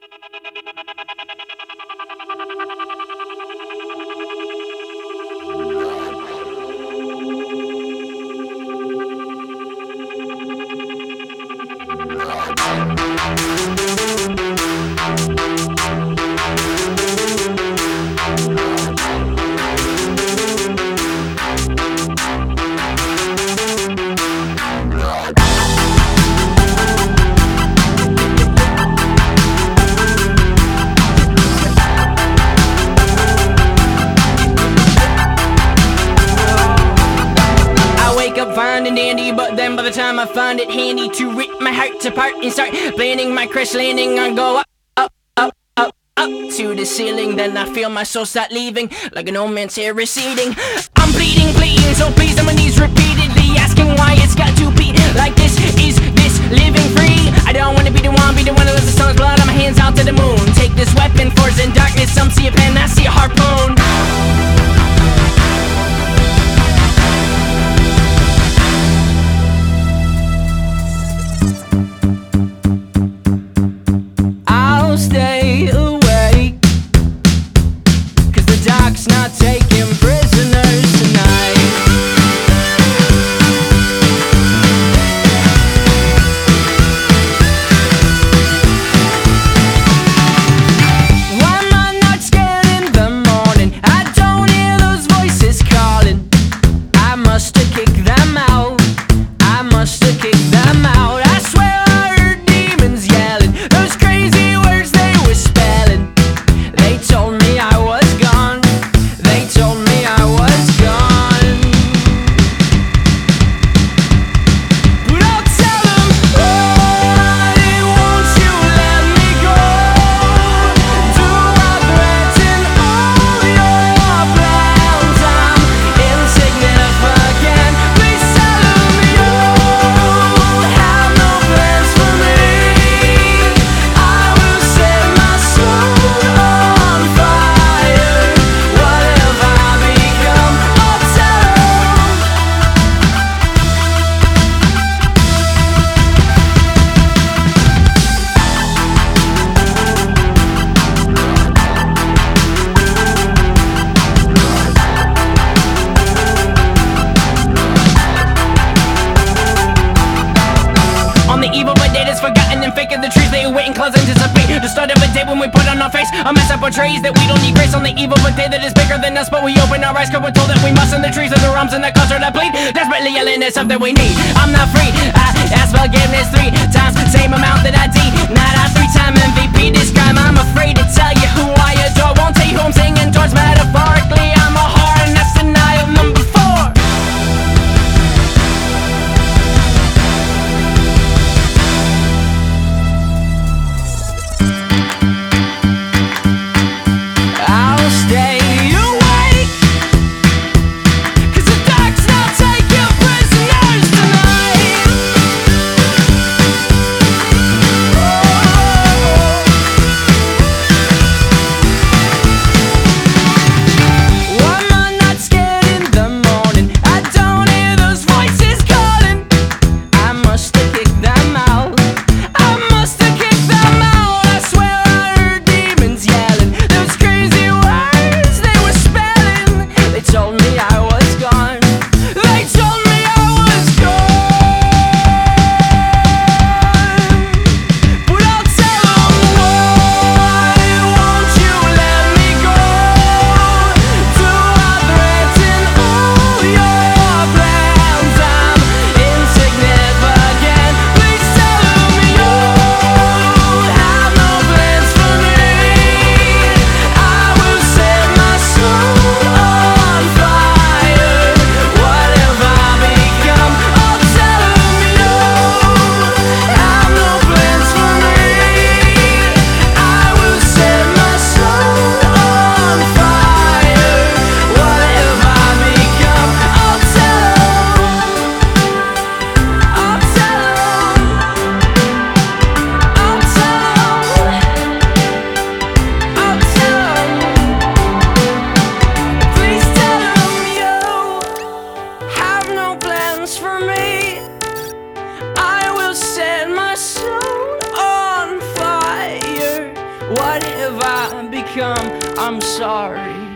Fine and dandy, but then by the time I find it handy to rip my heart apart and start planning my crash landing, I go up to the ceiling. Then I feel my soul start leaving like an old man's hair receding. I'm bleeding, so please on my knees repeatedly, asking why it's got to be like this. Is this living free? I don't wanna be the one that lets the sun's blood on my hands out to the moon. Take this weapon, force in darkness. Some see a pen, I see a harpoon. Stay awake, 'cause the dark's not taking prisoners tonight. Why am I not scared in the morning? I don't hear those voices calling. I must have kicked them out. I must have kicked them out. I swear I heard demons yelling those crazy spelling. They told me I was gone. They told me I was gone. But I'll tell them, why won't you let me go? Do I threaten all your plans? I'm insignificant. Please tell them you have no plans for me. I will set my soul on fire. What have I become? Oh, tell them. On the evil but dead is forgotten and fake of the trees. They wait in clouds anticipate the start of a day when we put on our face a mess that portrays that we don't need grace. On the evil but day that is bigger than us, but we open our eyes 'cause we're told that we must. In the trees of the rums and the culture that bleed, desperately yelling at something we need. I'm not free. I ask forgiveness 3 times, same amount that I denied. I 3-time MVP this crime. I'm afraid to tell you who I adore. Won't tell you who I'm singing towards. Metaphorically, I'm a whore, and that's denial number 4. I'll stay awake, 'cause the dark's not taking prisoners tonight. Oh. What have I become? I'm sorry.